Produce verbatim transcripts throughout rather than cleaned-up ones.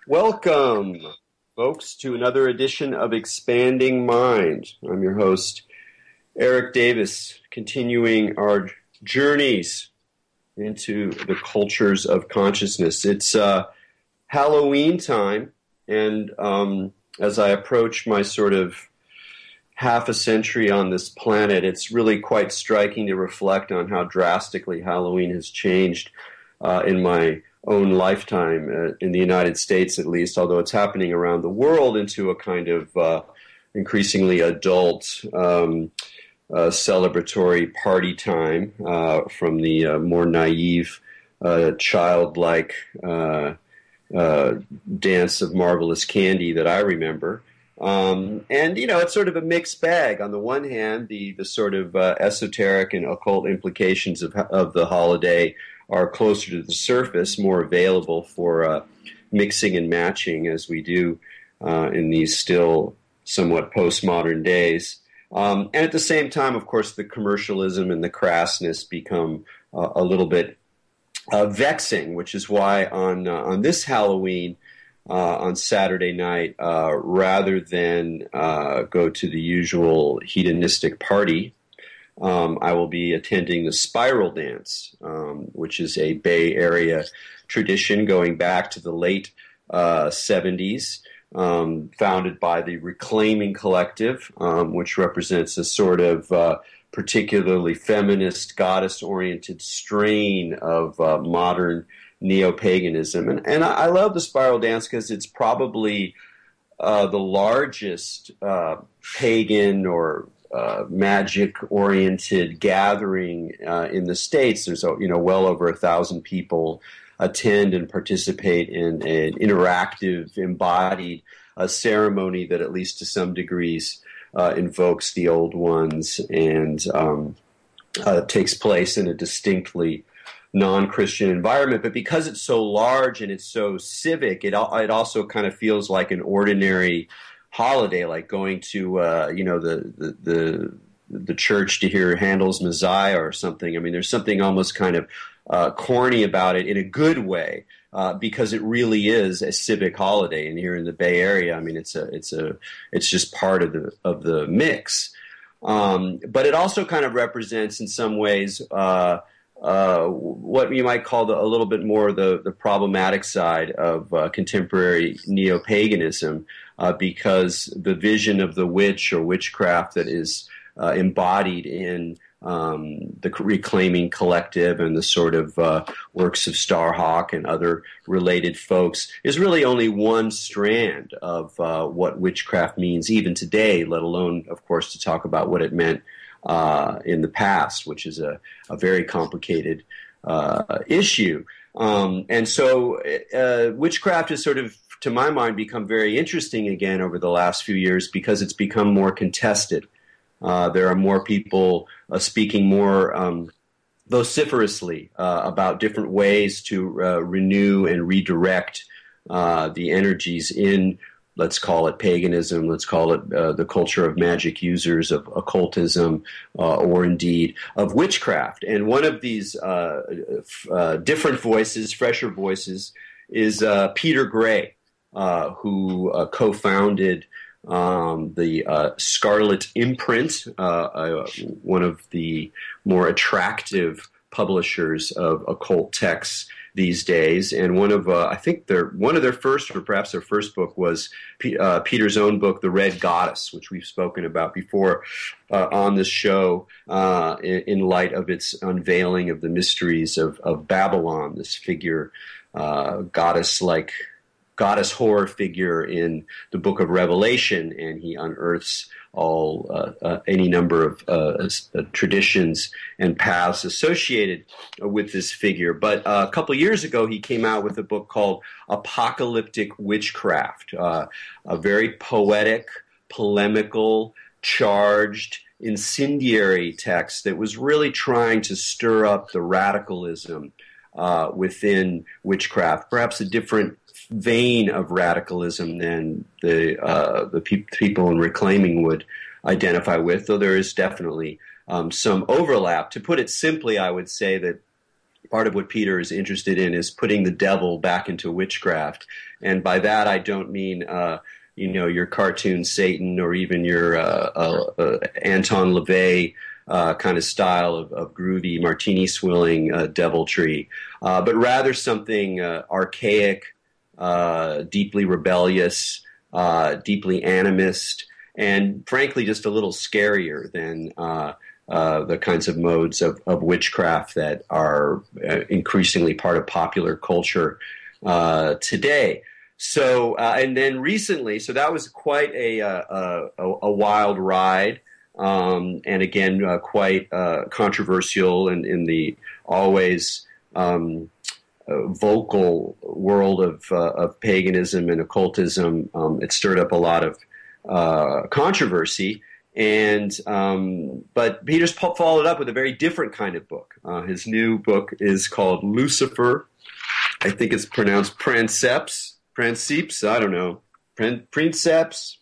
Welcome, folks, to another edition of Expanding Mind. I'm your host, Eric Davis, continuing our journeys into the cultures of consciousness. It's uh, Halloween time, and um, as I approach my sort of half a century on this planet, it's really quite striking to reflect on how drastically Halloween has changed uh, in my own lifetime, uh, in the United States at least, although it's happening around the world, into a kind of uh, increasingly adult um, uh, celebratory party time uh, from the uh, more naive, uh, childlike uh, uh, dance of marvelous candy that I remember. Um, and, you know, it's sort of a mixed bag. On the one hand, the, the sort of uh, esoteric and occult implications of, of the holiday are closer to the surface, more available for uh, mixing and matching as we do uh, in these still somewhat postmodern days. Um, and at the same time, of course, the commercialism and the crassness become uh, a little bit uh, vexing, which is why on uh, on this Halloween, uh, on Saturday night, uh, rather than uh, go to the usual hedonistic party, Um, I will be attending the Spiral Dance, um, which is a Bay Area tradition going back to the late uh, seventies, um, founded by the Reclaiming Collective, um, which represents a sort of uh, particularly feminist, goddess-oriented strain of uh, modern neo-paganism. And, and I, I love the Spiral Dance because it's probably uh, the largest uh, pagan or Uh, magic-oriented gathering uh, in the States. There's, you know, well over a thousand people attend and participate in an interactive, embodied uh, ceremony that, at least to some degrees, uh, invokes the old ones and um, uh, takes place in a distinctly non-Christian environment. But because it's so large and it's so civic, it it also kind of feels like an ordinary holiday, like going to uh, you know the, the the the church to hear Handel's Messiah or something. I mean, there's something almost kind of uh, corny about it in a good way, uh, because it really is a civic holiday. And here in the Bay Area, I mean, it's a it's a it's just part of the of the mix. Um, but it also kind of represents, in some ways, Uh, Uh, what you might call the, a little bit more the, the problematic side of uh, contemporary neo-paganism, uh, because the vision of the witch or witchcraft that is uh, embodied in um, the Reclaiming Collective and the sort of uh, works of Starhawk and other related folks is really only one strand of uh, what witchcraft means even today, let alone, of course, to talk about what it meant Uh, in the past, which is a, a very complicated uh, issue. Um, and so uh, witchcraft has sort of, to my mind, become very interesting again over the last few years because it's become more contested. Uh, there are more people uh, speaking more um, vociferously uh, about different ways to uh, renew and redirect uh, the energies in, let's call it paganism, let's call it uh, the culture of magic users, of occultism, uh, or indeed of witchcraft. And one of these uh, uh, different voices, fresher voices, is uh, Peter Gray, uh, who uh, co-founded um, the uh, Scarlet Imprint, uh, uh, one of the more attractive publishers of occult texts these days, and one of uh, I think their one of their first, or perhaps their first book, was P- uh, Peter's own book, The Red Goddess, which we've spoken about before uh, on this show, uh, in, in light of its unveiling of the mysteries of, of Babylon, this figure, uh, goddess-like, goddess horror figure in the Book of Revelation, and he unearths all uh, uh, any number of uh, uh, traditions and paths associated uh, with this figure. But uh, a couple years ago, he came out with a book called Apocalyptic Witchcraft, uh, a very poetic, polemical, charged, incendiary text that was really trying to stir up the radicalism uh, within witchcraft, perhaps a different vein of radicalism than the uh, the pe- people in Reclaiming would identify with, though there is definitely um, some overlap. To put it simply, I would say that part of what Peter is interested in is putting the devil back into witchcraft. And by that, I don't mean, uh, you know, your cartoon Satan or even your uh, uh, uh, Anton LaVey uh, kind of style of, of groovy martini swilling uh, deviltry, uh, but rather something uh, archaic, uh, deeply rebellious, uh, deeply animist, and frankly just a little scarier than uh, uh, the kinds of modes of, of witchcraft that are uh, increasingly part of popular culture uh, today. So, uh, and then recently, so that was quite a a, a, a wild ride, um, and again uh, quite uh, controversial in, in the always um, uh, vocal world of uh, of paganism and occultism. Um, it stirred up a lot of uh, controversy, and um, but Peter's followed up with a very different kind of book. Uh, his new book is called Lucifer. I think it's pronounced Pranceps. Pranceps, I don't know. Princeps.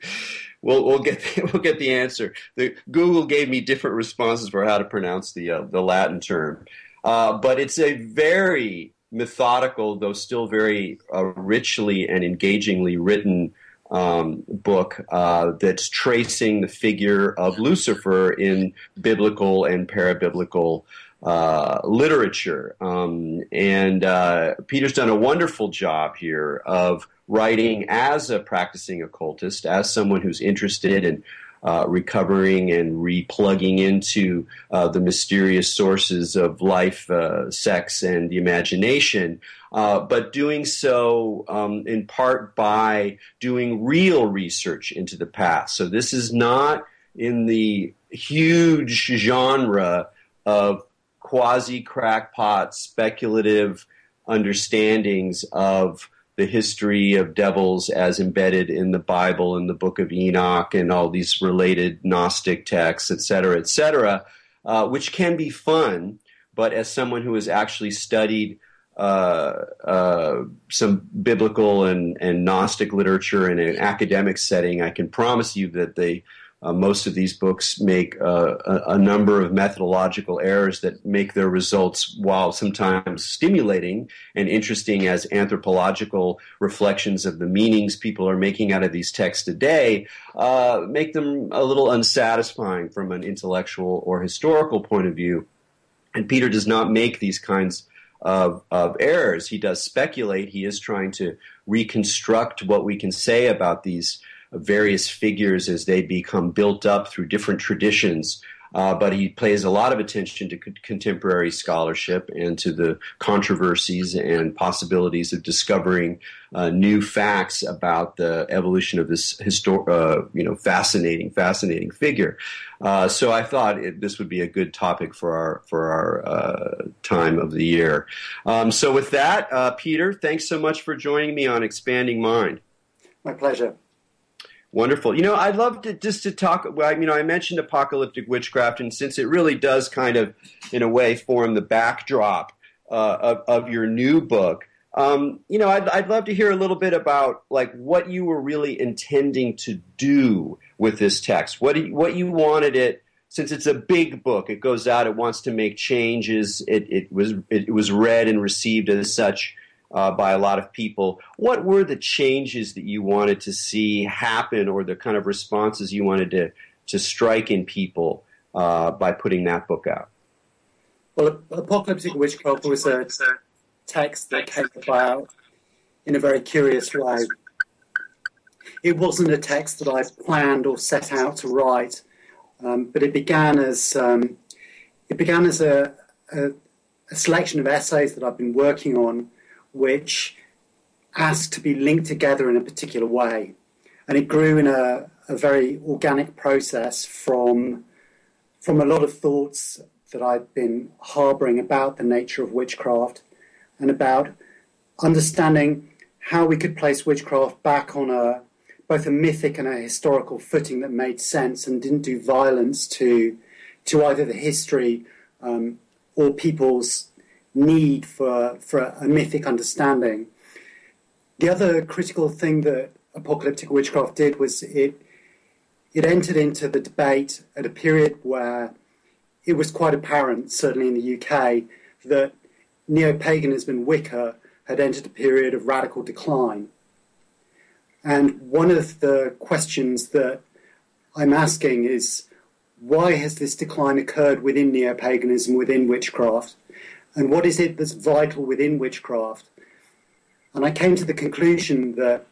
we'll we'll get the, we'll get the answer. The Google gave me different responses for how to pronounce the uh, the Latin term, uh, but it's a very methodical, though still very uh, richly and engagingly written um, book uh, that's tracing the figure of Lucifer in biblical and parabiblical Uh, literature. Um, and uh, Peter's done a wonderful job here of writing as a practicing occultist, as someone who's interested in uh, recovering and replugging into uh, the mysterious sources of life, uh, sex, and the imagination, uh, but doing so um, in part by doing real research into the past. So this is not in the huge genre of quasi-crackpot speculative understandings of the history of devils as embedded in the Bible and the Book of Enoch and all these related Gnostic texts, et cetera, et cetera, uh, which can be fun, but as someone who has actually studied uh, uh, some biblical and, and Gnostic literature in an academic setting, I can promise you that they Uh, most of these books make uh, a, a number of methodological errors that make their results, while sometimes stimulating and interesting as anthropological reflections of the meanings people are making out of these texts today, uh, make them a little unsatisfying from an intellectual or historical point of view. And Peter does not make these kinds of, of errors. He does speculate. He is trying to reconstruct what we can say about these various figures as they become built up through different traditions. Uh, but he pays a lot of attention to co- contemporary scholarship and to the controversies and possibilities of discovering uh, new facts about the evolution of this histor- uh, you know, fascinating, fascinating figure. Uh, so I thought it, this would be a good topic for our for our uh, time of the year. Um, so with that, uh, Peter, thanks so much for joining me on Expanding Mind. My pleasure. Wonderful. You know, I'd love to just to talk, well, you know, I mentioned apocalyptic witchcraft, and since it really does kind of, in a way, form the backdrop uh, of, of your new book, um, you know, I'd, I'd love to hear a little bit about, like, what you were really intending to do with this text, what you, what you wanted it, since it's a big book, it goes out, it wants to make changes, it, it was it was read and received as such Uh, by a lot of people. What were the changes that you wanted to see happen, or the kind of responses you wanted to, to strike in people uh, by putting that book out? Well, Apocalyptic Witchcraft was a text that came about in a very curious way. It wasn't a text that I planned or set out to write, um, but it began as um, it began as a, a, a selection of essays that I've been working on, which asked to be linked together in a particular way. And it grew in a, a very organic process from, from a lot of thoughts that I've been harboring about the nature of witchcraft and about understanding how we could place witchcraft back on a both a mythic and a historical footing that made sense and didn't do violence to, to either the history um, or people's need for, for a mythic understanding. The other critical thing that Apocalyptic Witchcraft did was it it entered into the debate at a period where it was quite apparent, certainly in the U K, that neo-paganism and Wicca had entered a period of radical decline. And one of the questions that I'm asking is, why has this decline occurred within neo-paganism, within witchcraft? And what is it that's vital within witchcraft? And I came to the conclusion that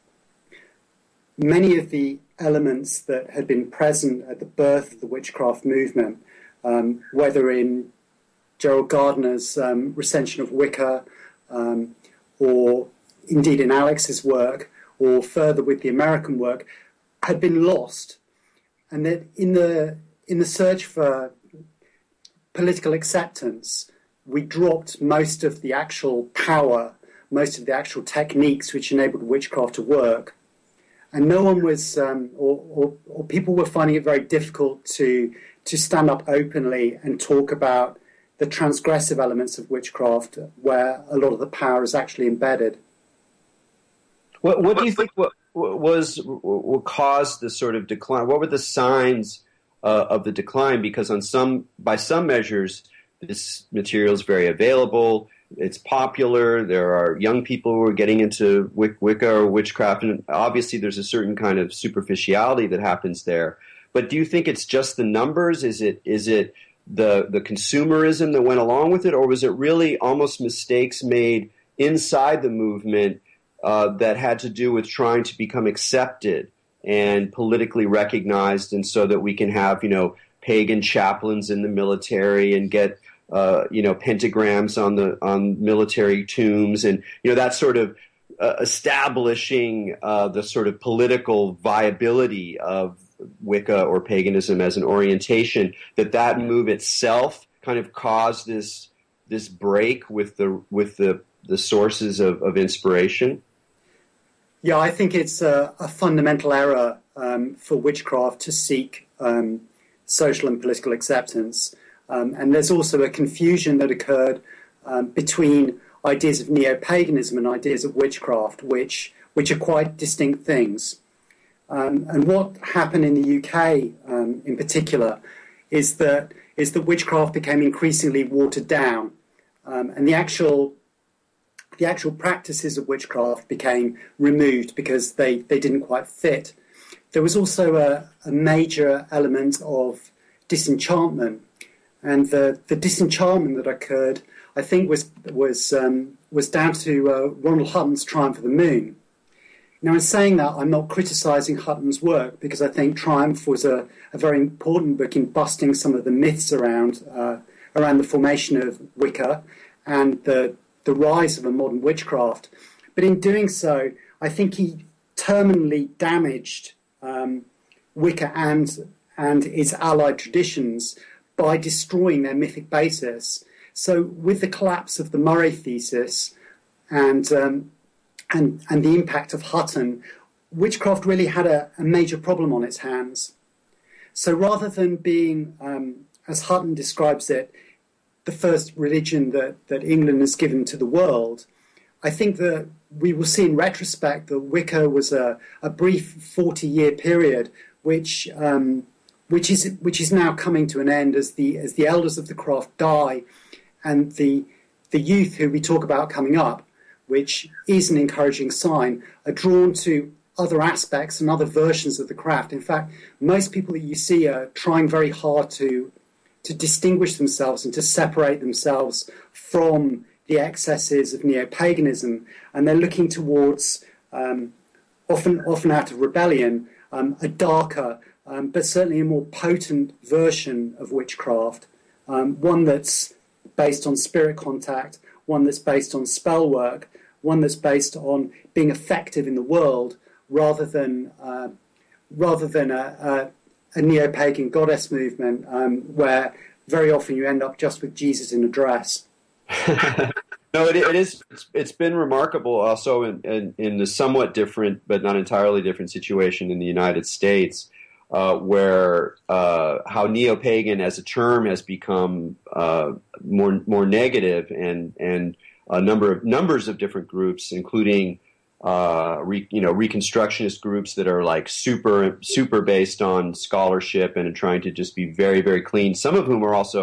many of the elements that had been present at the birth of the witchcraft movement, um, whether in Gerald Gardner's um, recension of Wicca, um, or indeed in Alex's work, or further with the American work, had been lost. And that in the in the search for political acceptance, we dropped most of the actual power, most of the actual techniques which enabled witchcraft to work. And no one was, um, or, or, or people were finding it very difficult to to stand up openly and talk about the transgressive elements of witchcraft, where a lot of the power is actually embedded. What, what do you think what, what was what caused this sort of decline? What were the signs uh, of the decline? Because on some, by some measures, this material is very available. It's popular. There are young people who are getting into Wicca or witchcraft, and obviously there's a certain kind of superficiality that happens there. But do you think it's just the numbers? Is it is it the the consumerism that went along with it, or was it really almost mistakes made inside the movement uh, that had to do with trying to become accepted and politically recognized, and so that we can have, you know, pagan chaplains in the military and get Uh, you know, pentagrams on the on military tombs, and you know that sort of uh, establishing uh, the sort of political viability of Wicca or paganism as an orientation. That that move itself kind of caused this this break with the with the the sources of, of inspiration. Yeah, I think it's a, a fundamental error um, for witchcraft to seek um, social and political acceptance. Um, and there's also a confusion that occurred um, between ideas of neo-paganism and ideas of witchcraft, which which are quite distinct things. Um, and what happened in the U K, um, in particular, is that is that witchcraft became increasingly watered down, um, and the actual the actual practices of witchcraft became removed because they, they didn't quite fit. There was also a, a major element of disenchantment. And the, the disenchantment that occurred, I think, was was um, was down to uh, Ronald Hutton's Triumph of the Moon. Now, in saying that, I'm not criticising Hutton's work, because I think Triumph was a, a very important book in busting some of the myths around uh, around the formation of Wicca and the the rise of a modern witchcraft. But in doing so, I think he terminally damaged um, Wicca and and its allied traditions by destroying their mythic basis. So with the collapse of the Murray thesis and um, and and the impact of Hutton, witchcraft really had a, a major problem on its hands. So rather than being, um, as Hutton describes it, the first religion that, that England has given to the world, I think that we will see in retrospect that Wicca was a, a brief forty-year period which um, which is which is now coming to an end as the as the elders of the craft die, and the the youth who we talk about coming up, which is an encouraging sign, are drawn to other aspects and other versions of the craft. In fact, most people that you see are trying very hard to to distinguish themselves and to separate themselves from the excesses of neo-paganism, and they're looking towards, um, often often out of rebellion, um, a darker, Um, but certainly a more potent version of witchcraft, um, one that's based on spirit contact, one that's based on spell work, one that's based on being effective in the world, rather than uh, rather than a, a, a neo-pagan goddess movement, um, where very often you end up just with Jesus in a dress. No, it, it is. It's, it's been remarkable also in, in, in the somewhat different, but not entirely different situation in the United States. Uh, where uh, how neo-pagan as a term has become uh, more more negative, and and a number of numbers of different groups, including uh, re, you know Reconstructionist groups that are like super super based on scholarship and trying to just be very very clean. Some of whom are also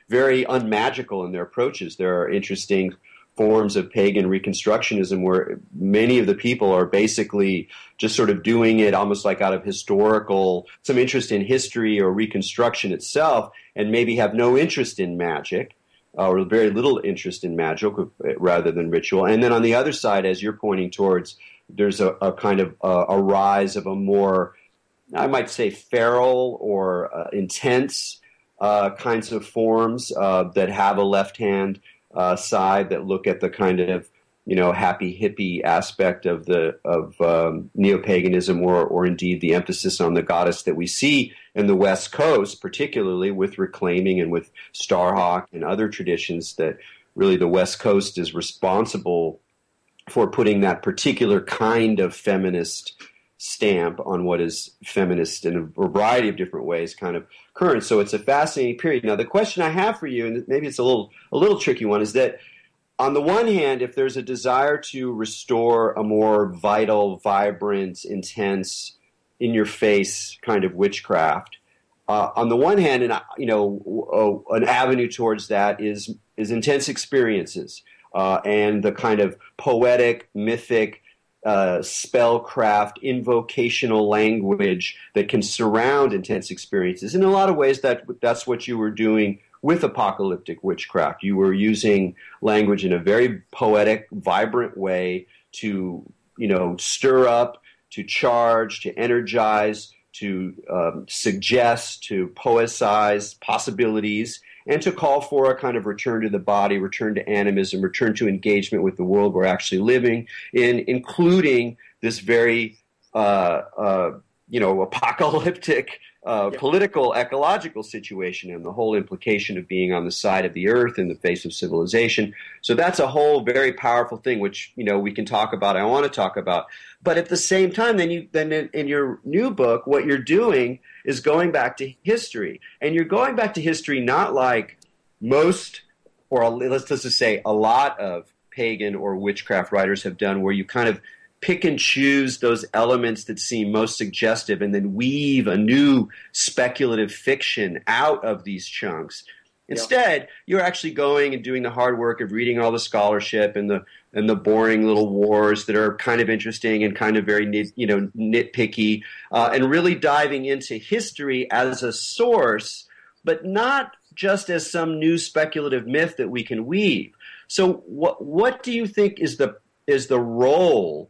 very unmagical in their approaches. There are interesting forms of pagan reconstructionism where many of the people are basically just sort of doing it almost like out of historical, some interest in history or reconstruction itself, and maybe have no interest in magic, uh, or very little interest in magic rather than ritual. And then on the other side, as you're pointing towards, there's a, a kind of a, a rise of a more, I might say, feral or uh, intense uh, kinds of forms uh, that have a left hand Uh, side, that look at the kind of, you know, happy hippie aspect of the of um, neo-paganism, or or indeed the emphasis on the goddess that we see in the West Coast, particularly with reclaiming and with Starhawk and other traditions, that really the West Coast is responsible for putting that particular kind of feminist stamp on what is feminist in a variety of different ways kind of current. So it's a fascinating period. Now, the question I have for you, and maybe it's a little a little tricky one, is that on the one hand, if there's a desire to restore a more vital, vibrant, intense, in-your-face kind of witchcraft, uh, on the one hand, and you know, uh, an avenue towards that is is intense experiences uh, and the kind of poetic, mythic, Uh, spellcraft, invocational language that can surround intense experiences. In a lot of ways, that that's what you were doing with apocalyptic witchcraft. You were using language in a very poetic, vibrant way to, you know, stir up, to charge, to energize, to um, suggest, to poetize possibilities, and to call for a kind of return to the body, return to animism, return to engagement with the world we're actually living in, including this very, uh, uh, you know, apocalyptic uh, yeah. political, ecological situation, and the whole implication of being on the side of the earth in the face of civilization. So that's a whole very powerful thing, which, you know, we can talk about. I want to talk about. But at the same time, then you then in, in your new book, what you're doing is going back to history. And you're going back to history not like most, or let's, let's just say a lot of pagan or witchcraft writers have done, where you kind of pick and choose those elements that seem most suggestive and then weave a new speculative fiction out of these chunks. Instead, yeah. you're actually going and doing the hard work of reading all the scholarship and the and the boring little wars that are kind of interesting and kind of very nit, you know nitpicky, uh, and really diving into history as a source, but not just as some new speculative myth that we can weave. So, what what do you think is the is the role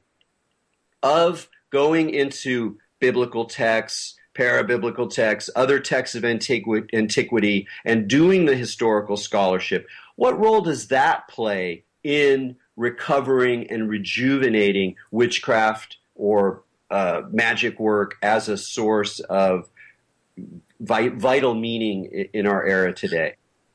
of going into biblical texts, parabiblical texts, other texts of antiqu- antiquity, and doing the historical scholarship? What role does that play in recovering and rejuvenating witchcraft or uh, magic work as a source of vi- vital meaning in our era today?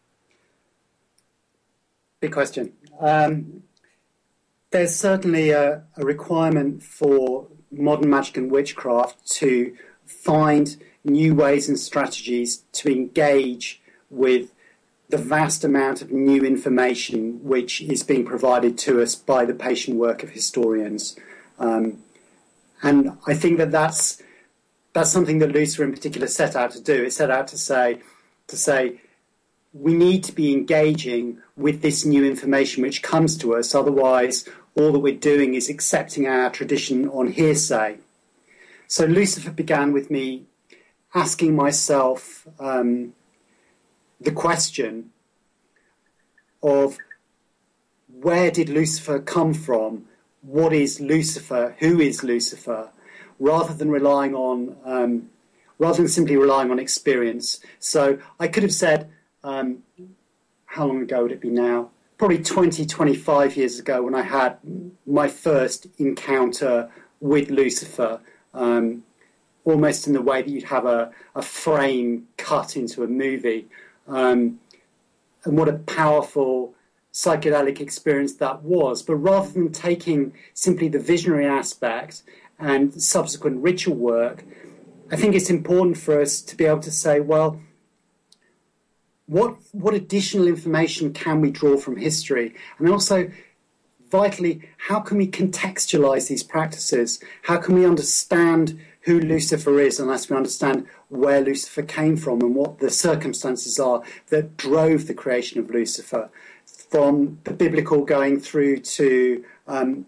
Big question. Um, there's certainly a, a requirement for modern magic and witchcraft to find new ways and strategies to engage with the vast amount of new information which is being provided to us by the patient work of historians. Um, and I think that that's, that's something that Lucifer in particular set out to do. It set out to say, to say, we need to be engaging with this new information which comes to us, otherwise all that we're doing is accepting our tradition on hearsay. So Lucifer began with me asking myself um, the question of where did Lucifer come from? What is Lucifer? Who is Lucifer? Rather than relying on, um, rather than simply relying on experience. So I could have said, um, how long ago would it be now? Probably twenty, twenty-five years ago, when I had my first encounter with Lucifer, um, almost in the way that you'd have a, a frame cut into a movie. Um, and what a powerful psychedelic experience that was. But rather than taking simply the visionary aspect and subsequent ritual work, I think it's important for us to be able to say, well, what what additional information can we draw from history? And also, vitally, how can we contextualize these practices? How can we understand who Lucifer is, unless we understand where Lucifer came from and what the circumstances are that drove the creation of Lucifer, from the biblical going through to um,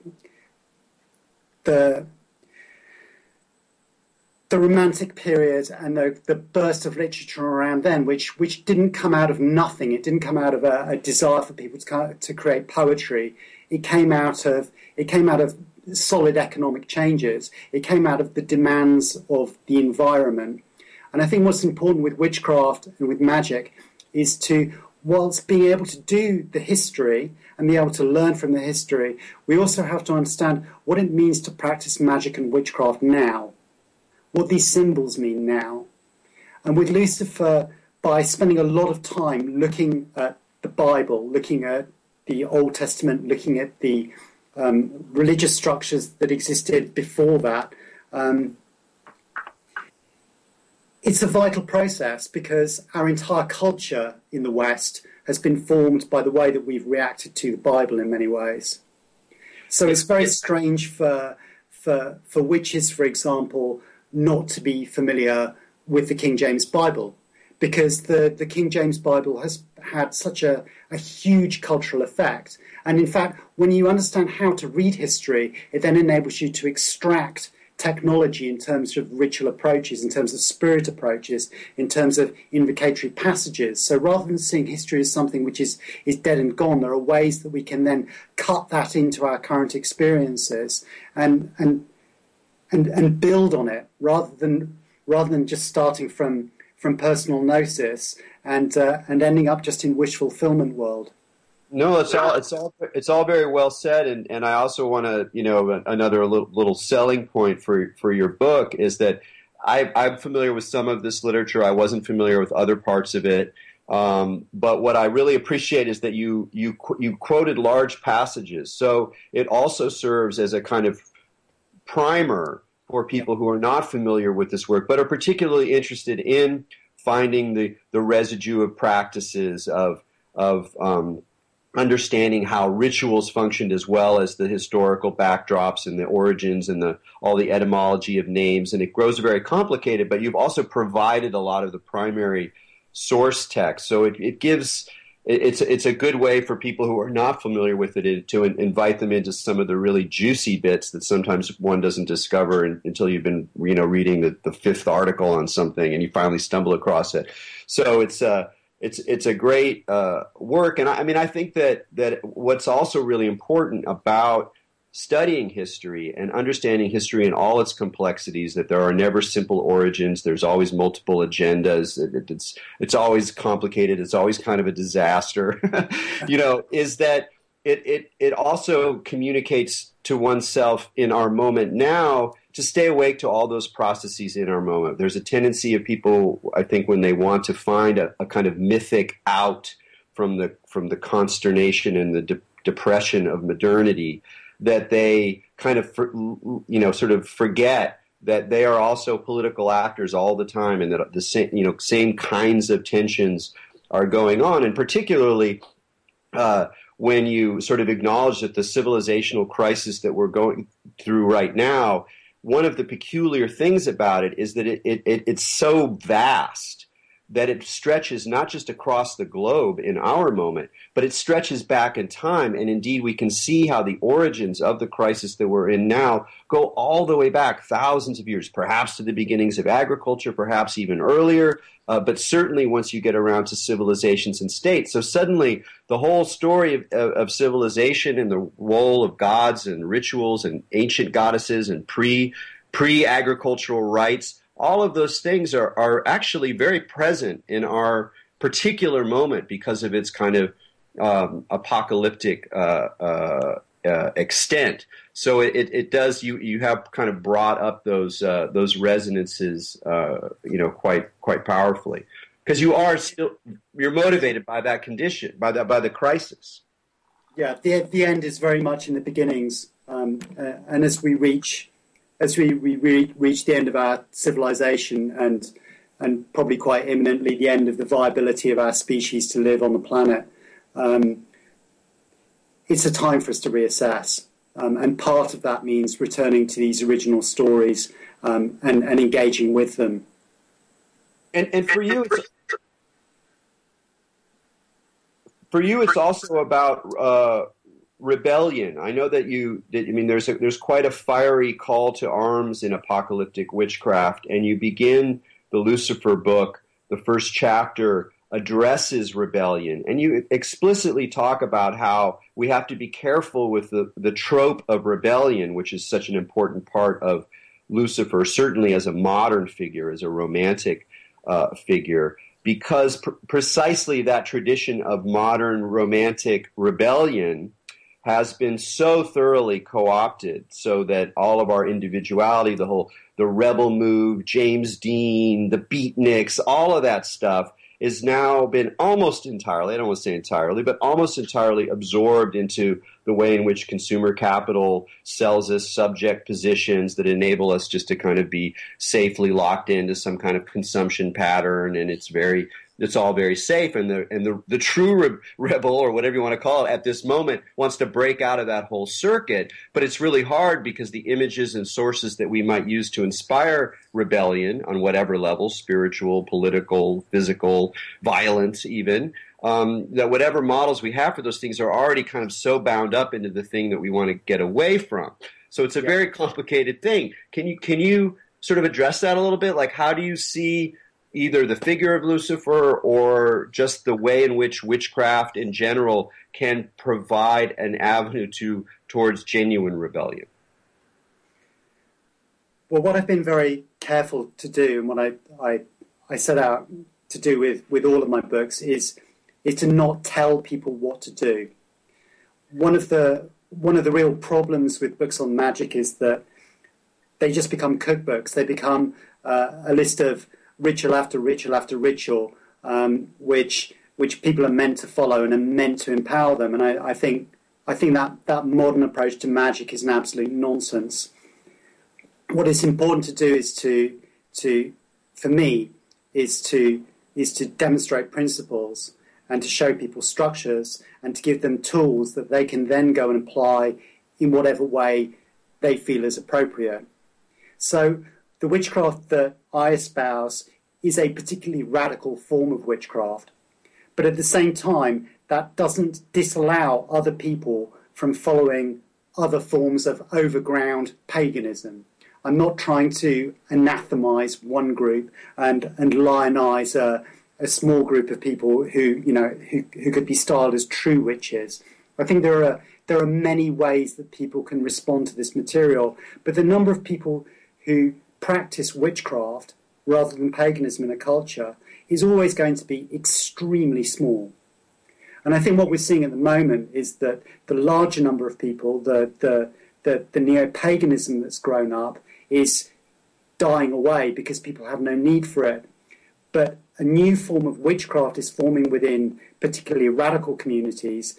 the the Romantic period and the, the burst of literature around then, which which didn't come out of nothing. It didn't come out of a, a desire for people to to create poetry. It came out of it came out of solid economic changes. It came out of the demands of the environment. And I think what's important with witchcraft and with magic is to, whilst being able to do the history and be able to learn from the history, we also have to understand what it means to practice magic and witchcraft now, what these symbols mean now. And with Lucifer, by spending a lot of time looking at the Bible, looking at the Old Testament, looking at the um, religious structures that existed before that, um, it's a vital process because our entire culture in the West has been formed by the way that we've reacted to the Bible in many ways. So it's very strange for for for witches, for example, not to be familiar with the King James Bible, because the, the King James Bible has had such a, a huge cultural effect. And in fact, when you understand how to read history, it then enables you to extract technology in terms of ritual approaches, in terms of spirit approaches, in terms of invocatory passages. So rather than seeing history as something which is, is dead and gone, there are ways that we can then cut that into our current experiences and and and, and build on it, rather than rather than just starting from from personal gnosis and uh, and ending up just in wish fulfillment world. No, it's all it's all it's all very well said, and, and I also want to, you know, another little, little selling point for for your book is that I, I'm familiar with some of this literature. I wasn't familiar with other parts of it, um, but what I really appreciate is that you you you quoted large passages, so it also serves as a kind of primer for people who are not familiar with this work, but are particularly interested in finding the the residue of practices of of um, understanding how rituals functioned, as well as the historical backdrops and the origins and the all the etymology of names. And it grows very complicated, but you've also provided a lot of the primary source text. So it, it gives it, it's it's a good way for people who are not familiar with it to in, invite them into some of the really juicy bits that sometimes one doesn't discover in, until you've been you know reading the, the fifth article on something and you finally stumble across it. So it's uh It's it's a great uh, work, and I, I mean I think that that what's also really important about studying history and understanding history in all its complexities, that there are never simple origins. There's always multiple agendas. It, it's it's always complicated. It's always kind of a disaster. you know, is that it it it also communicates to oneself in our moment now to stay awake to all those processes in our moment. There's a tendency of people, I think, when they want to find a, a kind of mythic out from the from the consternation and the de- depression of modernity, that they kind of, you know, sort of forget that they are also political actors all the time, and that the same, you know, same kinds of tensions are going on, and particularly uh, when you sort of acknowledge that the civilizational crisis that we're going through right now, one of the peculiar things about it is that it, it, it, it's so vast that it stretches not just across the globe in our moment, but it stretches back in time. And indeed, we can see how the origins of the crisis that we're in now go all the way back thousands of years, perhaps to the beginnings of agriculture, perhaps even earlier, uh, but certainly once you get around to civilizations and states. So suddenly the whole story of, of, of civilization and the role of gods and rituals and ancient goddesses and pre, pre-agricultural rites, all of those things are, are actually very present in our particular moment because of its kind of um, apocalyptic uh, uh, uh, extent. So it, it does. You you have kind of brought up those uh, those resonances, uh, you know, quite quite powerfully, because you are still you're motivated by that condition, by that by the crisis. Yeah, the the end is very much in the beginnings, um, uh, and as we reach. As we, we re- reach the end of our civilization and and probably quite imminently the end of the viability of our species to live on the planet, um, it's a time for us to reassess. Um, and part of that means returning to these original stories um, and, and engaging with them. And and for you, it's, for you, it's also about uh, rebellion. I know that you. That, I mean, there's a, there's quite a fiery call to arms in apocalyptic witchcraft, and you begin the Lucifer book. The first chapter addresses rebellion, and you explicitly talk about how we have to be careful with the the trope of rebellion, which is such an important part of Lucifer, certainly as a modern figure, as a romantic uh, figure, because pr- precisely that tradition of modern romantic rebellion has been so thoroughly co-opted so that all of our individuality, the whole, the rebel move, James Dean, the beatniks, all of that stuff has now been almost entirely, I don't want to say entirely, but almost entirely absorbed into the way in which consumer capital sells us subject positions that enable us just to kind of be safely locked into some kind of consumption pattern, and it's very it's all very safe, and the and the, the true re- rebel, or whatever you want to call it, at this moment wants to break out of that whole circuit. But it's really hard because the images and sources that we might use to inspire rebellion on whatever level, spiritual, political, physical, violent even, um, that whatever models we have for those things are already kind of so bound up into the thing that we want to get away from. So it's a yeah. very complicated thing. Can you can you sort of address that a little bit? Like, how do you see either the figure of Lucifer or just the way in which witchcraft in general can provide an avenue to towards genuine rebellion? Well, what I've been very careful to do, and what I I, I set out to do with, with all of my books, is is to not tell people what to do. One of the one of the real problems with books on magic is that they just become cookbooks. They become uh, a list of ritual after ritual after ritual, um, which which people are meant to follow and are meant to empower them. And I, I think I think that, that modern approach to magic is an absolute nonsense. What is important to do is to to for me is to is to demonstrate principles and to show people structures and to give them tools that they can then go and apply in whatever way they feel is appropriate. So the witchcraft that I espouse is a particularly radical form of witchcraft, but at the same time, that doesn't disallow other people from following other forms of overground paganism. I'm not trying to anathemize one group and, and lionize a, a small group of people who, you know, who, who could be styled as true witches. I think there are there are many ways that people can respond to this material, but the number of people who practice witchcraft rather than paganism in a culture is always going to be extremely small. And I think what we're seeing at the moment is that the larger number of people, the the the, the neo-paganism that's grown up, is dying away because people have no need for it. But a new form of witchcraft is forming within particularly radical communities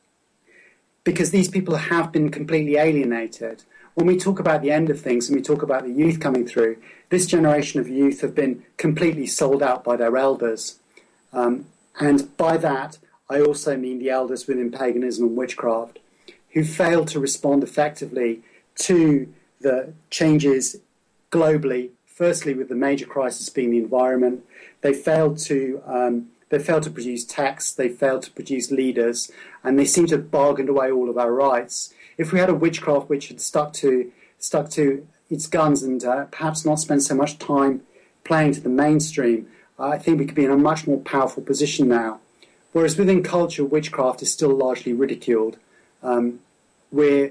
because these people have been completely alienated. When we talk about the end of things and we talk about the youth coming through, this generation of youth have been completely sold out by their elders. Um, and by that, I also mean the elders within paganism and witchcraft who failed to respond effectively to the changes globally, firstly with the major crisis being the environment. They failed to um, they failed to produce texts, they failed to produce leaders, and they seem to have bargained away all of our rights. If we had a witchcraft which had stuck to stuck to its guns and uh, perhaps not spent so much time playing to the mainstream, uh, I think we could be in a much more powerful position now. Whereas within culture, witchcraft is still largely ridiculed. Um, we're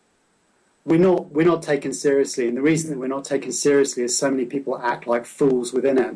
we're not we're not taken seriously, and the reason that we're not taken seriously is so many people act like fools within it.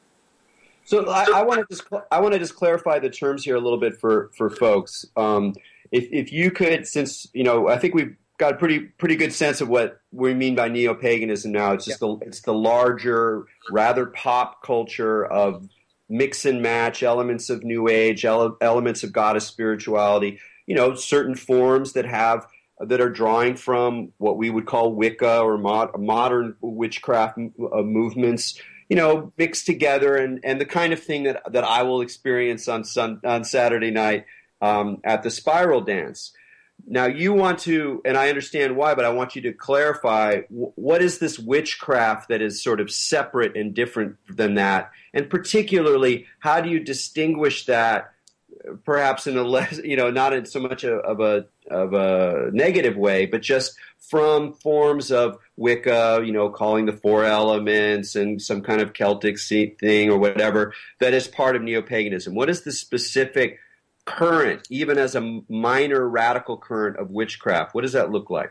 So I, I want to just I want to just clarify the terms here a little bit for for folks. Um, if if you could, since you know, I think we've got a pretty pretty good sense of what we mean by neo-paganism now. It's just yeah. the it's the larger, rather pop culture of mix and match elements of New Age, ele- elements of goddess spirituality. You know, certain forms that have that are drawing from what we would call Wicca or mod, modern witchcraft uh, movements. You know, mixed together, and, and the kind of thing that that I will experience on sun, on Saturday night um, at the Spiral Dance. Now, you want to, and I understand why, but I want you to clarify, what is this witchcraft that is sort of separate and different than that? And particularly, how do you distinguish that, perhaps in a less, you know, not in so much a, of a of a negative way, but just from forms of Wicca, you know, calling the four elements and some kind of Celtic thing or whatever, that is part of neo-paganism? What is the specific current, even as a minor radical current of witchcraft? What does that look like?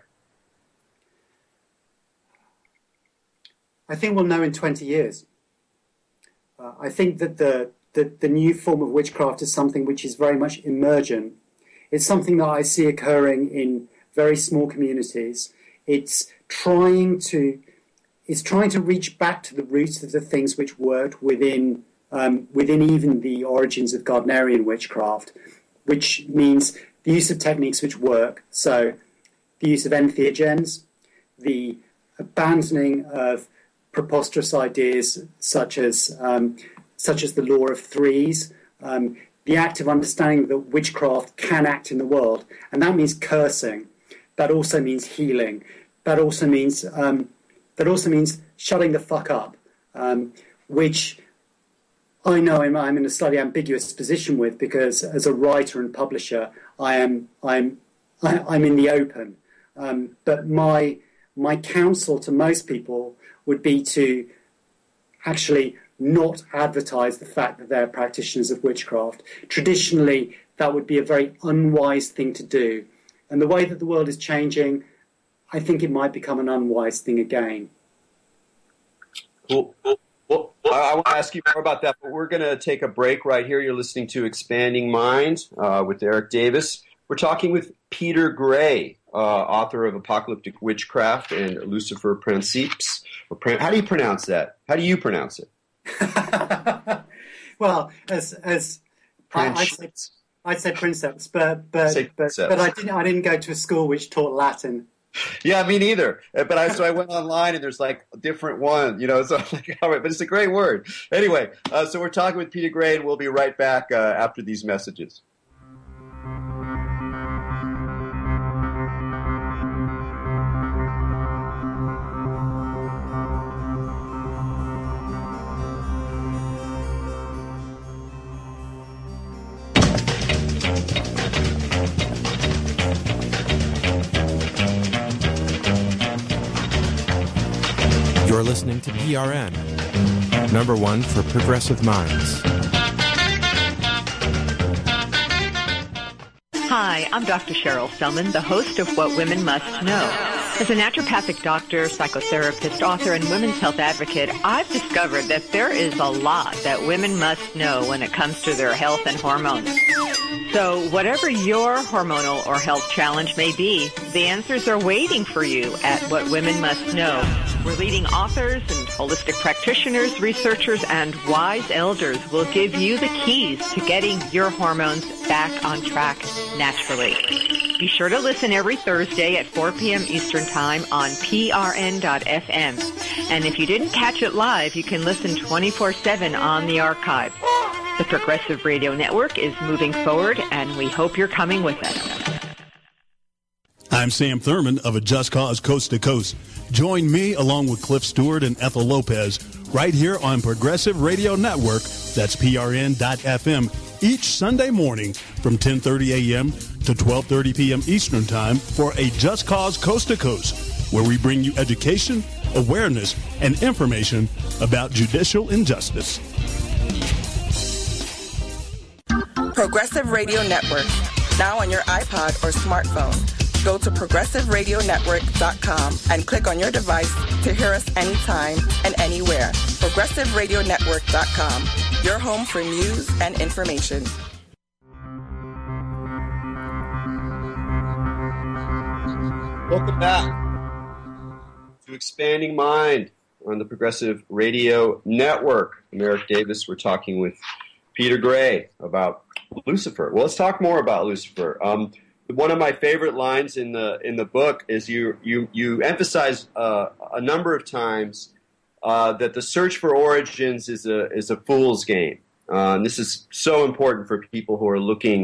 I think we'll know in twenty years. Uh, I think that the, the, the new form of witchcraft is something which is very much emergent. It's something that I see occurring in very small communities. It's trying to, it's trying to reach back to the roots of the things which worked within Um, within even the origins of Gardnerian witchcraft, which means the use of techniques which work. So the use of entheogens, the abandoning of preposterous ideas such as um, such as the law of threes, um, the active understanding that witchcraft can act in the world, and that means cursing. That also means healing. That also means um, that also means shutting the fuck up, um, which I know I'm, I'm in a slightly ambiguous position with, because as a writer and publisher, I am I'm I, I'm in the open. Um, but my my counsel to most people would be to actually not advertise the fact that they're practitioners of witchcraft. Traditionally, that would be a very unwise thing to do. And the way that the world is changing, I think it might become an unwise thing again. Cool. Well, I want to ask you more about that, but we're going to take a break right here. You're listening to Expanding Mind uh, with Eric Davis. We're talking with Peter Gray, uh, author of Apocalyptic Witchcraft and Lucifer Principes. Or, how do you pronounce that? How do you pronounce it? Well, as as I, I'd, say, I'd say Princeps, but but but, but I didn't I didn't go to a school which taught Latin. Yeah, me neither. But I so I went online and there's like a different one, you know. So I'm like, all right, but it's a great word. Anyway, uh, so we're talking with Peter Gray, and we'll be right back uh, after these messages. You're listening to P R N, number one for progressive minds. Hi, I'm Doctor Cheryl Selman, the host of What Women Must Know. As a naturopathic doctor, psychotherapist, author, and women's health advocate, I've discovered that there is a lot that women must know when it comes to their health and hormones. So whatever your hormonal or health challenge may be, the answers are waiting for you at What Women Must Know. Where leading authors and holistic practitioners, researchers, and wise elders will give you the keys to getting your hormones back on track naturally. Be sure to listen every Thursday at four p.m. Eastern Time on P R N dot F M. And if you didn't catch it live, you can listen twenty-four seven on the archive. The Progressive Radio Network is moving forward, and we hope you're coming with us. I'm Sam Thurman of A Just Cause Coast to Coast. Join me along with Cliff Stewart and Ethel Lopez right here on Progressive Radio Network, that's P R N dot F M, each Sunday morning from ten thirty a.m. to twelve thirty p.m. Eastern Time for A Just Cause Coast to Coast, where we bring you education, awareness, and information about judicial injustice. Progressive Radio Network, now on your iPod or smartphone. Go to progressive radio network dot com and click on your device to hear us anytime and anywhere. progressive radio network dot com, your home for news and information. Welcome back to Expanding Mind on the Progressive Radio Network. I'm Eric Davis. We're talking with Peter Gray about Lucifer. Well, let's talk more about Lucifer. Um, One of my favorite lines in the in the book is you you you emphasize uh, a number of times uh, that the search for origins is a is a fool's game. Uh, and this is so important for people who are looking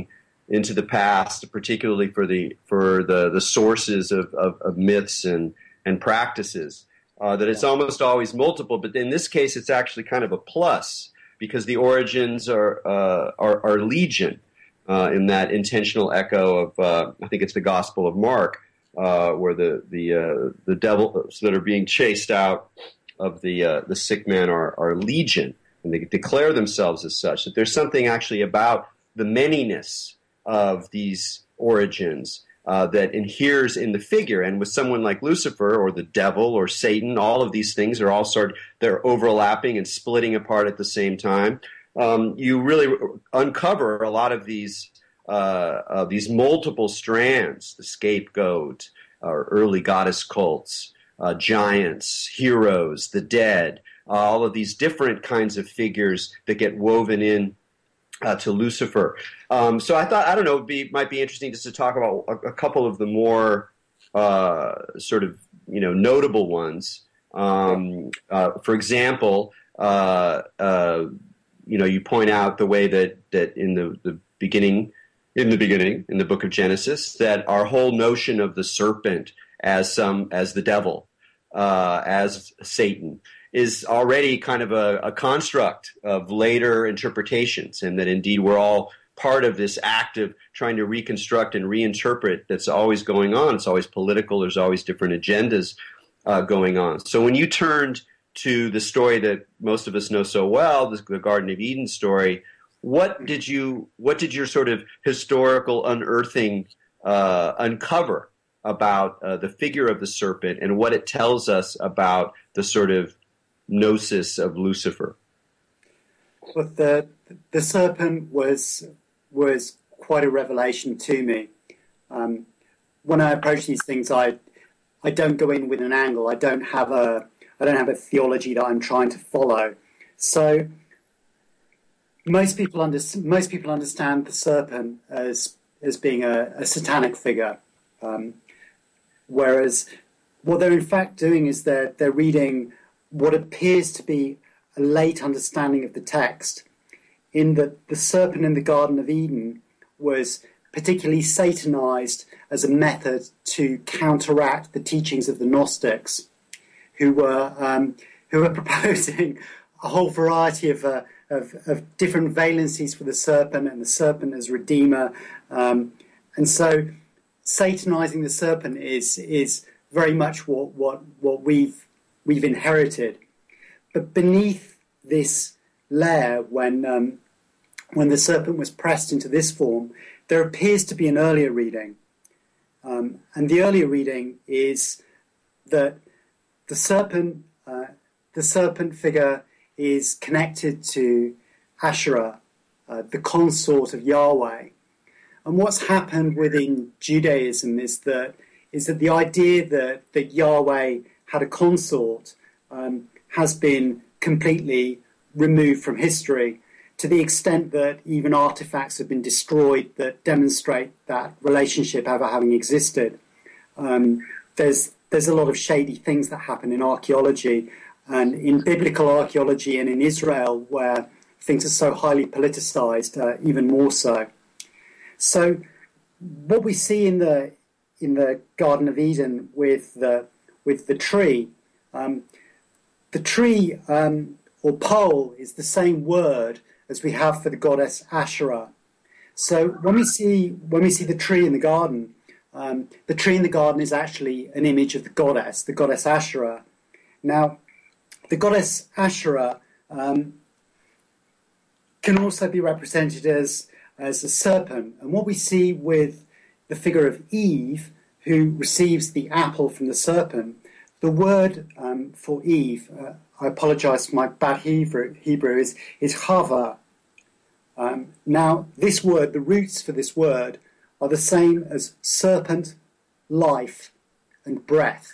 into the past, particularly for the for the, the sources of, of, of myths and, and practices, uh, that it's almost always multiple. But in this case, it's actually kind of a plus because the origins are uh, are, are legion uh, in that intentional echo of uh, I think it's the Gospel of Mark, uh, where the the uh, the devils that are being chased out of the uh, the sick man are, are legion, and they declare themselves as such. That there's something actually about the manyness of these origins uh, that inheres in the figure. And with someone like Lucifer or the devil or Satan, all of these things are all sort they're overlapping and splitting apart at the same time. Um, you really uncover a lot of these uh, uh, these multiple strands, the scapegoat, or early goddess cults, uh, giants, heroes, the dead, uh, all of these different kinds of figures that get woven in Uh, to Lucifer. Um, so I thought, I don't know, it'd be, might be interesting just to talk about a, a couple of the more uh, sort of, you know, notable ones. Um, uh, for example, uh, uh, you know, you point out the way that, that in the, the beginning, in the beginning, in the book of Genesis, that our whole notion of the serpent as some, as the devil, uh, as Satan, is already kind of a, a construct of later interpretations, and that indeed we're all part of this act of trying to reconstruct and reinterpret that's always going on. It's always political. There's always different agendas uh, going on. So when you turned to the story that most of us know so well, the, the Garden of Eden story, what did you, what did your sort of historical unearthing uh, uncover about uh, the figure of the serpent and what it tells us about the sort of gnosis of Lucifer? Well, the the serpent was was quite a revelation to me. Um, when I approach these things, I I don't go in with an angle. I don't have a I don't have a theology that I'm trying to follow. So most people under, most people understand the serpent as as being a, a satanic figure, um, whereas what they're in fact doing is they're they're reading what appears to be a late understanding of the text, in that the serpent in the Garden of Eden was particularly satanized as a method to counteract the teachings of the Gnostics, who were um, who were proposing a whole variety of, uh, of of different valencies for the serpent, and the serpent as redeemer, um, and so satanizing the serpent is is very much what what what we've we've inherited. But beneath this layer, when um, when the serpent was pressed into this form, there appears to be an earlier reading. Um, and the earlier reading is that the serpent, uh, the serpent figure is connected to Asherah, uh, the consort of Yahweh. And what's happened within Judaism is that is that the idea that, that Yahweh had a consort um, has been completely removed from history, to the extent that even artifacts have been destroyed that demonstrate that relationship ever having existed. Um, there's there's a lot of shady things that happen in archaeology, and in biblical archaeology, and in Israel, where things are so highly politicized, uh, even more so. So what we see in the in the Garden of Eden with the with the tree, um, the tree um, or pole is the same word as we have for the goddess Asherah. So when we see when we see the tree in the garden, um, the tree in the garden is actually an image of the goddess, the goddess Asherah. Now, the goddess Asherah um, can also be represented as as a serpent, and what we see with the figure of Eve, who receives the apple from the serpent, the word um, for Eve, uh, I apologize for my bad Hebrew, Hebrew is, is chava. Um, now, this word, the roots for this word, are the same as serpent, life, and breath.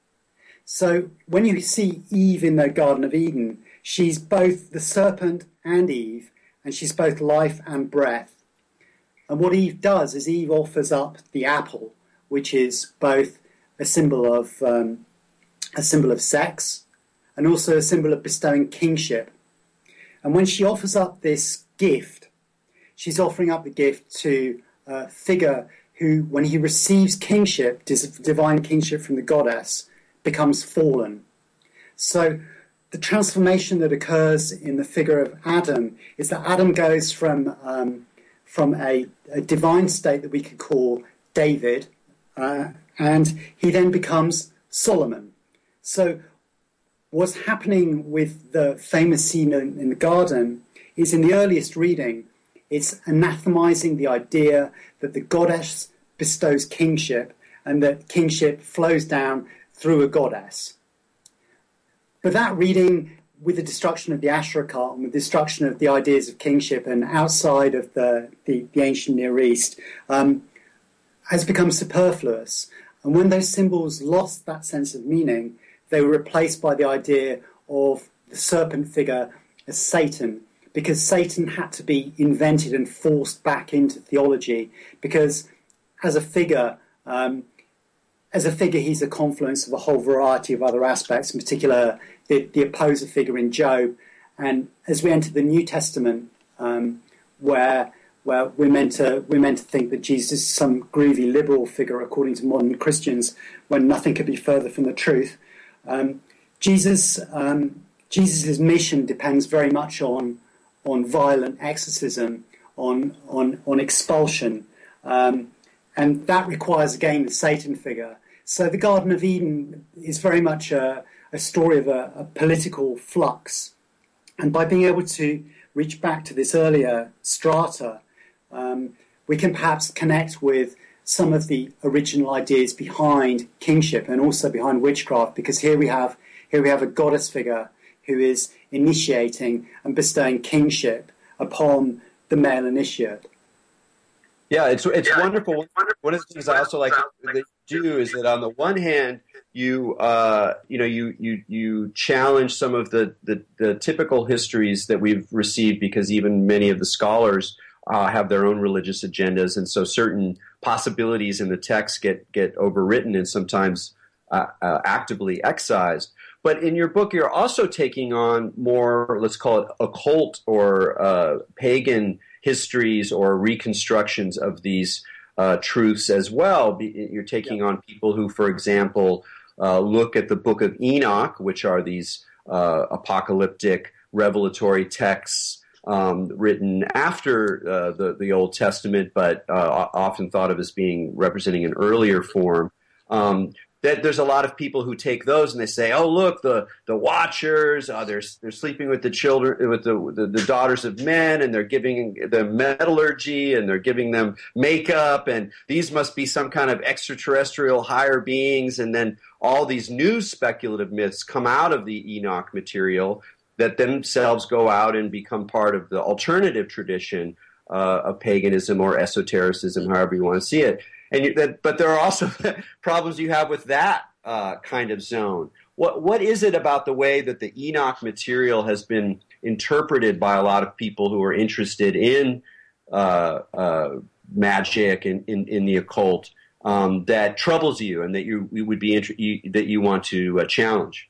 So when you see Eve in the Garden of Eden, she's both the serpent and Eve, and she's both life and breath. And what Eve does is Eve offers up the apple, which is both a symbol of um, a symbol of sex and also a symbol of bestowing kingship. And when she offers up this gift, she's offering up the gift to uh, figure who, when he receives kingship, divine kingship from the goddess, becomes fallen. So the transformation that occurs in the figure of Adam is that Adam goes from um, from a, a divine state that we could call David, uh, and he then becomes Solomon. So what's happening with the famous scene in, in the garden is, in the earliest reading, it's anathemizing the idea that the goddess bestows kingship and that kingship flows down through a goddess. But that reading, with the destruction of the Asherah cult and with the destruction of the ideas of kingship and outside of the, the, the ancient Near East, um, has become superfluous. And when those symbols lost that sense of meaning, they were replaced by the idea of the serpent figure as Satan, because Satan had to be invented and forced back into theology, because as a figure, um, as a figure, he's a confluence of a whole variety of other aspects, in particular the, the opposer figure in Job. And as we enter the New Testament, um, where where we're meant to we're meant to think that Jesus is some groovy liberal figure, according to modern Christians, when nothing could be further from the truth. Um, Jesus um, Jesus's mission depends very much on on violent exorcism, on on on expulsion, um, and that requires again the Satan figure. So the Garden of Eden is very much a, a story of a, a political flux, and by being able to reach back to this earlier strata, um, we can perhaps connect with some of the original ideas behind kingship and also behind witchcraft, because here we have here we have a goddess figure who is initiating and bestowing kingship upon the male initiate. Yeah, it's it's yeah, wonderful. it's wonderful. One of the things I also like to do is that on the one hand, you uh, you know you you you challenge some of the, the the typical histories that we've received, because even many of the scholars uh, have their own religious agendas, and so certain possibilities in the text get get overwritten and sometimes uh, uh, actively excised. But in your book, you're also taking on more, let's call it occult or uh, pagan histories or reconstructions of these uh, truths as well. You're taking yeah. on people who, for example, uh, look at the Book of Enoch, which are these uh, apocalyptic revelatory texts um, written after uh, the, the Old Testament, but uh, often thought of as being representing an earlier form. Um, That there's a lot of people who take those and they say, "Oh, look, the the Watchers, uh, they're they're sleeping with the children, with the, the the daughters of men, and they're giving them metallurgy, and they're giving them makeup, and these must be some kind of extraterrestrial higher beings." And then all these new speculative myths come out of the Enoch material that themselves go out and become part of the alternative tradition uh, of paganism or esotericism, however you want to see it. And you, that, but there are also problems you have with that uh, kind of zone. What what is it about the way that the Enoch material has been interpreted by a lot of people who are interested in uh, uh, magic and in, in the occult um, that troubles you, and that you, you would be inter- you, that you want to uh, challenge?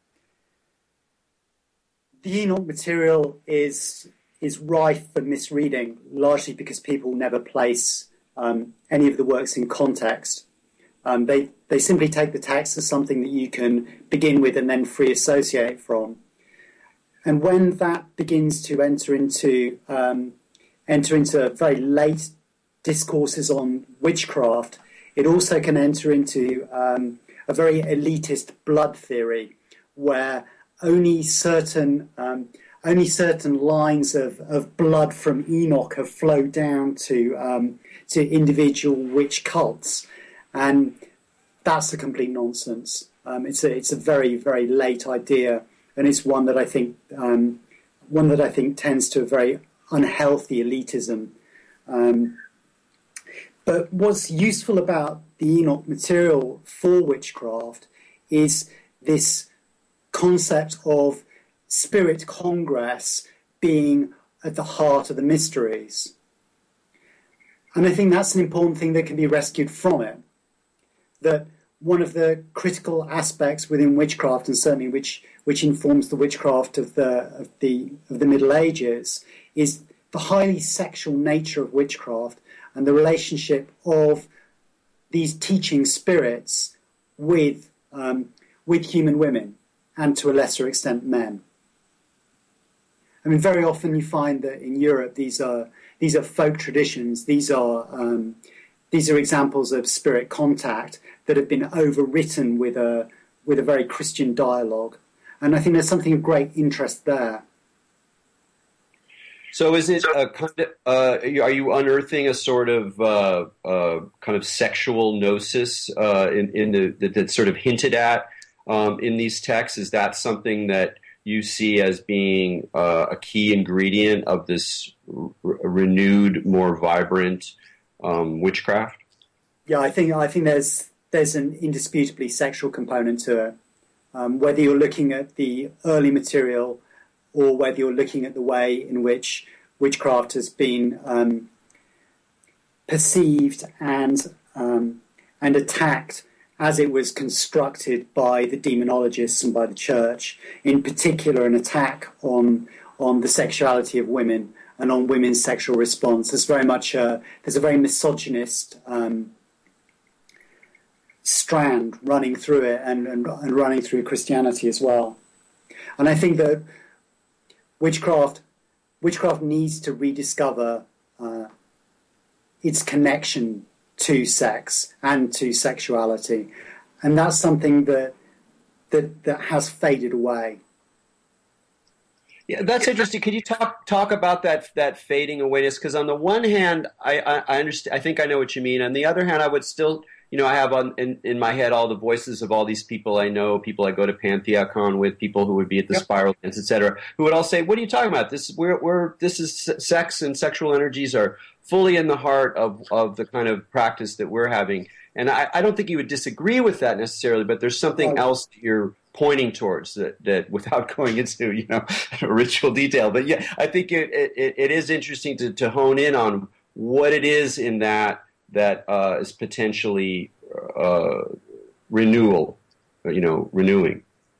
The Enoch material is is rife for misreading, largely because people never place Um, any of the works in context. Um, they they simply take the text as something that you can begin with and then free associate from. And when that begins to enter into um, enter into very late discourses on witchcraft, it also can enter into um, a very elitist blood theory, where only certain um, only certain lines of, of blood from Enoch have flowed down to um, to individual witch cults, and that's a complete nonsense. Um, it's a it's a very very late idea, and it's one that I think um, one that I think tends to a very unhealthy elitism. Um, but what's useful about the Enoch material for witchcraft is this concept of spirit congress being at the heart of the mysteries. And I think that's an important thing that can be rescued from it. That one of the critical aspects within witchcraft, and certainly which which informs the witchcraft of the of the of the Middle Ages, is the highly sexual nature of witchcraft and the relationship of these teaching spirits with um, with human women and to a lesser extent men. I mean, very often you find that in Europe these are these are folk traditions. These are um, these are examples of spirit contact that have been overwritten with a with a very Christian dialogue, and I think there's something of great interest there. So, is it a kind of, uh, are you unearthing a sort of uh, uh, kind of sexual gnosis uh, in, in the that, that's sort of hinted at um, in these texts? Is that something that you see as being uh, a key ingredient of this r- renewed, more vibrant um, witchcraft? Yeah, I think I think there's there's an indisputably sexual component to it. Um, whether you're looking at the early material, or whether you're looking at the way in which witchcraft has been um, perceived and um, and attacked as it was constructed by the demonologists and by the church, in particular an attack on on the sexuality of women and on women's sexual response. There's very much a, there's a very misogynist um, strand running through it and, and, and running through Christianity as well. And I think that Witchcraft, witchcraft needs to rediscover uh, its connection to sex and to sexuality, and that's something that that that has faded away. Yeah, that's interesting. Could you talk talk about that that fading awayness? Because on the one hand, I, I, I understand. I think I know what you mean. On the other hand, I would still, you know, I have on in, in my head all the voices of all these people I know, people I go to PantheaCon with, people who would be at the yep. Spiral Dance, et cetera, who would all say, "What are you talking about? This we're we're this is sex and sexual energies are fully in the heart of of the kind of practice that we're having." And I, I don't think you would disagree with that necessarily, but there's something else that you're pointing towards that, that without going into, you know, ritual detail. But yeah, I think it, it, it is interesting to, to hone in on what it is in that that uh, is potentially uh, renewal, you know, renewing.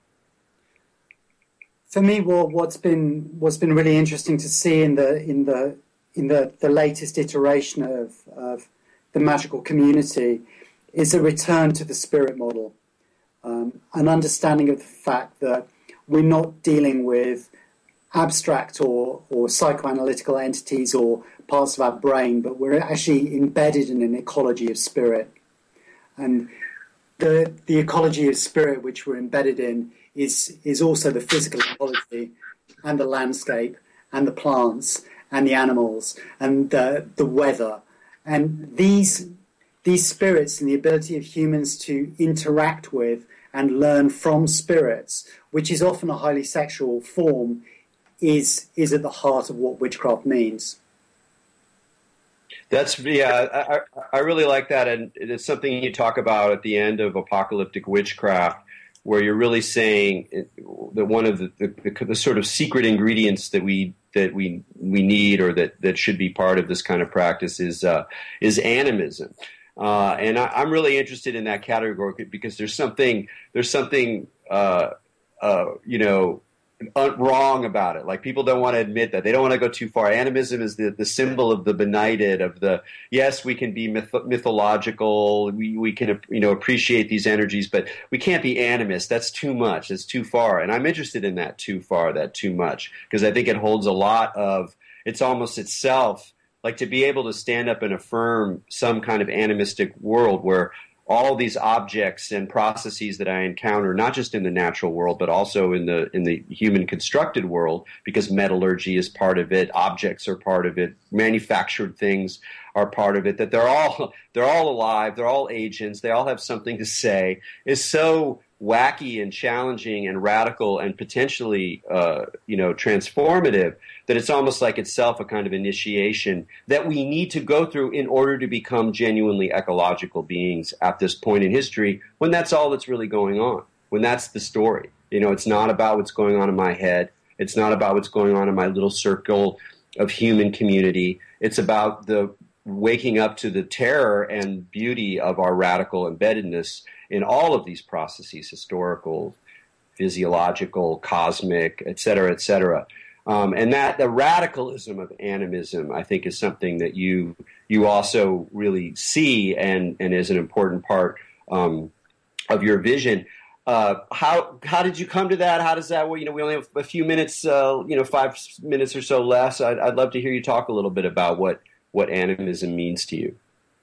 For me, well, what's been what's been really interesting to see in the in the in the, the latest iteration of, of the magical community is a return to the spirit model. Um, an understanding of the fact that we're not dealing with abstract or, or psychoanalytical entities or parts of our brain, but we're actually embedded in an ecology of spirit. And the the ecology of spirit which we're embedded in is is also the physical ecology and the landscape and the plants and the animals and the, the weather. And these these spirits and the ability of humans to interact with and learn from spirits, which is often a highly sexual form, is is at the heart of what witchcraft means. That's yeah, I, I really like that, and it's something you talk about at the end of Apocalyptic Witchcraft, where you're really saying that one of the, the, the sort of secret ingredients that we that we we need, or that, that should be part of this kind of practice, is uh, is animism. Uh, and I, I'm really interested in that category because there's something there's something uh, uh, you know wrong about it. Like, people don't want to admit that. They don't want to go too far. Animism is the, the symbol of the benighted, of the, yes, we can be myth- mythological, we, we can, you know, appreciate these energies, but we can't be animist. That's too much. That's too far. And I'm interested in that too far, that too much, because I think it holds a lot of, it's almost itself, like, to be able to stand up and affirm some kind of animistic world where all these objects and processes that I encounter, not just in the natural world, but also in the in the human constructed world, because metallurgy is part of it, objects are part of it, manufactured things are part of it, that they're all they're all alive, they're all agents, they all have something to say, is so wacky and challenging and radical and potentially uh, you know transformative, that it's almost like itself a kind of initiation that we need to go through in order to become genuinely ecological beings at this point in history, when that's all that's really going on, when that's the story. You know, it's not about what's going on in my head. It's not about what's going on in my little circle of human community. It's about the waking up to the terror and beauty of our radical embeddedness in all of these processes, historical, physiological, cosmic, et cetera, et cetera. Um, and that the radicalism of animism, I think, is something that you you also really see and, and is an important part um, of your vision. Uh, how how did you come to that? How does that? Well, you know, we only have a few minutes, uh, you know, five minutes or so left. I'd, I'd love to hear you talk a little bit about what, what animism means to you.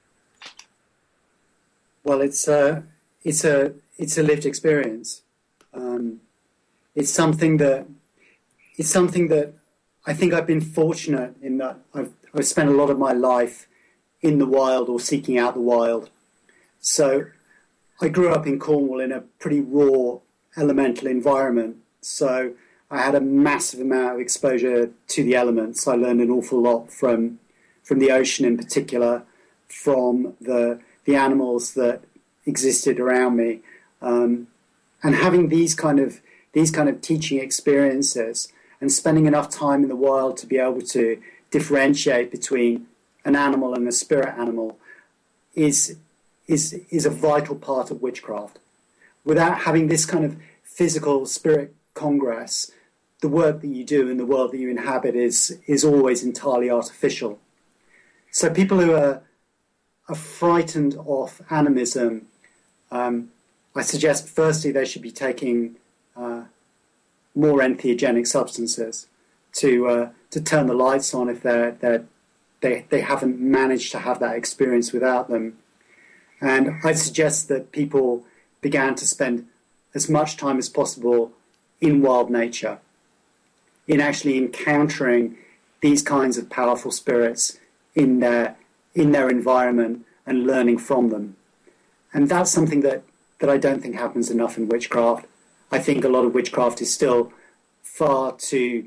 Well, it's a it's a it's a lived experience. Um, it's something that it's something that I think I've been fortunate in that I've I've spent a lot of my life in the wild or seeking out the wild. So I grew up in Cornwall in a pretty raw elemental environment. So I had a massive amount of exposure to the elements. I learned an awful lot from from the ocean in particular, from the the animals that existed around me, um, and having these kind of these kind of teaching experiences and spending enough time in the wild to be able to differentiate between an animal and a spirit animal is is is a vital part of witchcraft. Without having this kind of physical spirit congress, the work that you do in the world that you inhabit is is always entirely artificial. So people who are are frightened of animism, um, I suggest firstly they should be taking uh, more entheogenic substances to uh, to turn the lights on if they're, they're, they they haven't managed to have that experience without them. And I suggest that people began to spend as much time as possible in wild nature, in actually encountering these kinds of powerful spirits in their in their environment and learning from them. And that's something that, that I don't think happens enough in witchcraft. I think a lot of witchcraft is still far too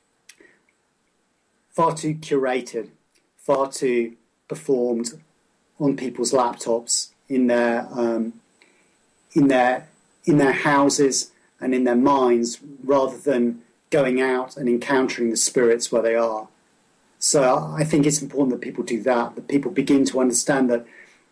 far too curated, far too performed on people's laptops, in their um, in their in their houses and in their minds, rather than going out and encountering the spirits where they are. So I think it's important that people do that, that people begin to understand that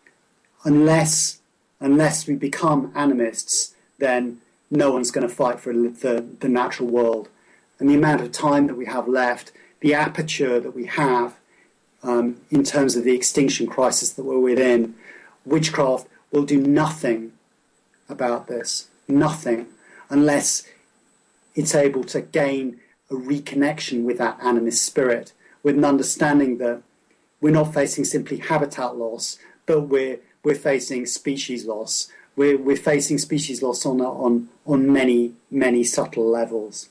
unless unless we become animists, then no one's going to fight for the, the natural world. And the amount of time that we have left, the aperture that we have um, in terms of the extinction crisis that we're within, witchcraft will do nothing about this, nothing, unless it's able to gain a reconnection with that animist spirit, with an understanding that we're not facing simply habitat loss, but we're we're facing species loss. We're we're facing species loss on on on many many subtle levels.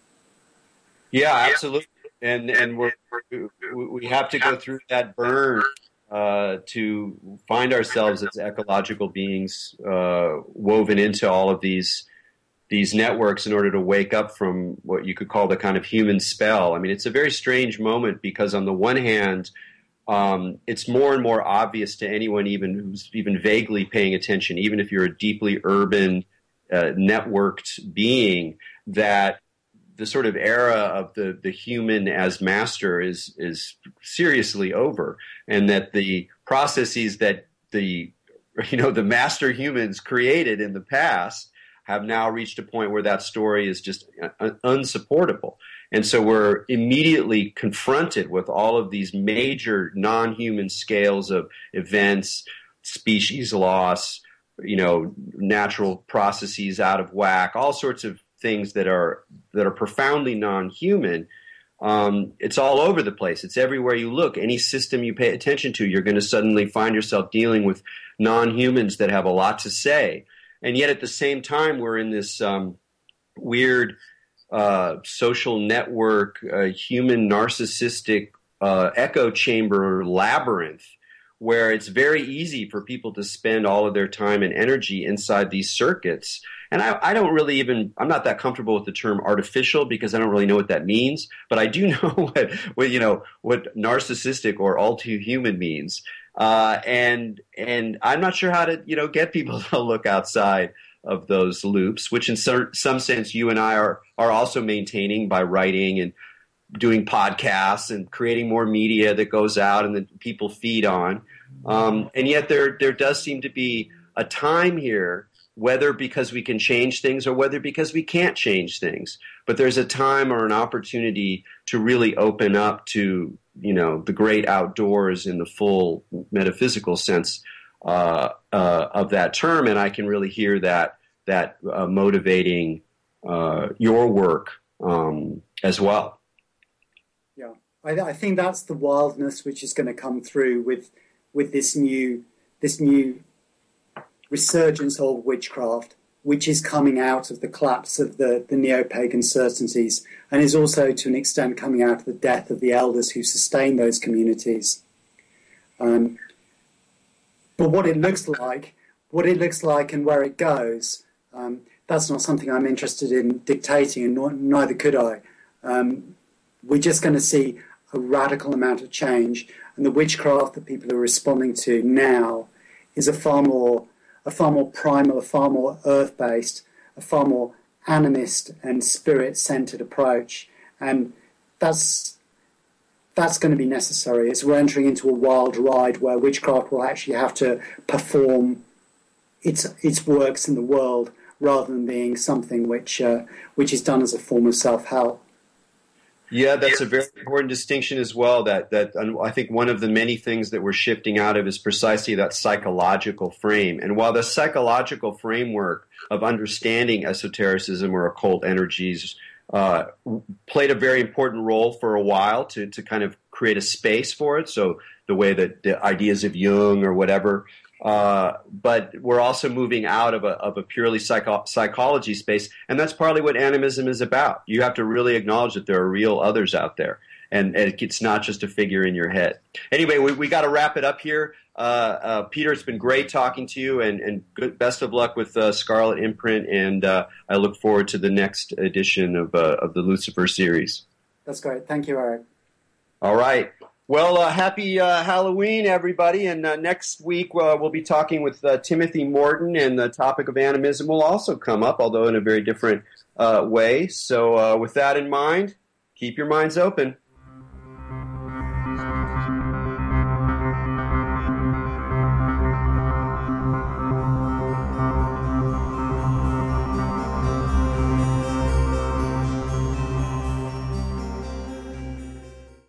Yeah, absolutely, and and we're, we have to go through that burn uh, to find ourselves as ecological beings uh, woven into all of these these networks in order to wake up from what you could call the kind of human spell. I mean, it's a very strange moment because on the one hand, um, it's more and more obvious to anyone even who's even vaguely paying attention, even if you're a deeply urban, uh, networked being, that the sort of era of the, the human as master is is seriously over, and that the processes that the you know the master humans created in the past have now reached a point where that story is just unsupportable. And so we're immediately confronted with all of these major non-human scales of events, species loss, you know, natural processes out of whack, all sorts of things that are that are profoundly non-human. Um, it's all over the place. It's everywhere you look. Any system you pay attention to, you're going to suddenly find yourself dealing with non-humans that have a lot to say. And yet at the same time, we're in this um, weird uh, social network, uh, human narcissistic uh, echo chamber labyrinth, where it's very easy for people to spend all of their time and energy inside these circuits. And I, I don't really even, I'm not that comfortable with the term artificial because I don't really know what that means, but I do know what, what you know, what narcissistic or all too human means. Uh, and, and I'm not sure how to, you know, get people to look outside of those loops, which in some, some sense you and I are, are also maintaining by writing and doing podcasts and creating more media that goes out and that people feed on. Um, and yet there, there does seem to be a time here whether because we can change things or whether because we can't change things. But there's a time or an opportunity to really open up to, you know, the great outdoors in the full metaphysical sense uh, uh, of that term. And I can really hear that that uh, motivating uh, your work um, as well. Yeah, I, I think that's the wildness which is going to come through with with this new this new resurgence of witchcraft, which is coming out of the collapse of the, the neo-pagan certainties, and is also to an extent coming out of the death of the elders who sustained those communities. Um, but what it looks like, what it looks like and where it goes, um, that's not something I'm interested in dictating, and nor, neither could I. Um, we're just going to see a radical amount of change, and the witchcraft that people are responding to now is a far more a far more primal, a far more earth-based, a far more animist and spirit-centered approach. And that's that's going to be necessary as we're entering into a wild ride where witchcraft will actually have to perform its its works in the world rather than being something which uh, which is done as a form of self-help. Yeah, that's a very important distinction as well. That that I think one of the many things that we're shifting out of is precisely that psychological frame. And while the psychological framework of understanding esotericism or occult energies uh, played a very important role for a while to to kind of create a space for it, so the way that the ideas of Jung or whatever. Uh, but we're also moving out of a, of a purely psycho- psychology space, and that's partly what animism is about. You have to really acknowledge that there are real others out there, and, and it's not just a figure in your head. Anyway, we, we got to wrap it up here. Uh, uh, Peter, it's been great talking to you, and, and good, best of luck with uh, Scarlet Imprint, and uh, I look forward to the next edition of, uh, of the Lucifer series. That's great. Thank you, Eric. All right. Well, uh, happy uh, Halloween, everybody. And uh, next week uh, we'll be talking with uh, Timothy Morton, and the topic of animism will also come up, although in a very different uh, way. So uh, with that in mind, keep your minds open.